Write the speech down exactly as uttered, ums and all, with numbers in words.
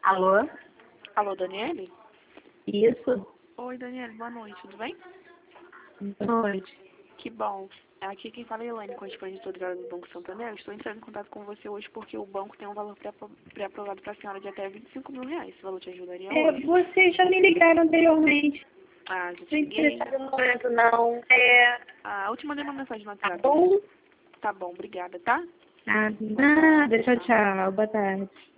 Alô? Alô, Daniele? Isso? Oi, Daniele, boa noite, tudo bem? Boa noite. Que bom. Aqui quem fala é Elaine, correspondente do Banco Santander. Eu estou entrando em contato com você hoje porque o banco tem um valor pré- pré-aprovado para a senhora de até vinte e cinco mil reais. Esse valor te ajudaria É, hoje? vocês já me ligaram anteriormente. Ah, já Não te liguei. interessada no momento, não. É, Ah, eu te mandei uma mensagem no tá WhatsApp. bom? Tá bom, obrigada, tá? Ah, nada. Tchau, tchau. Boa tarde.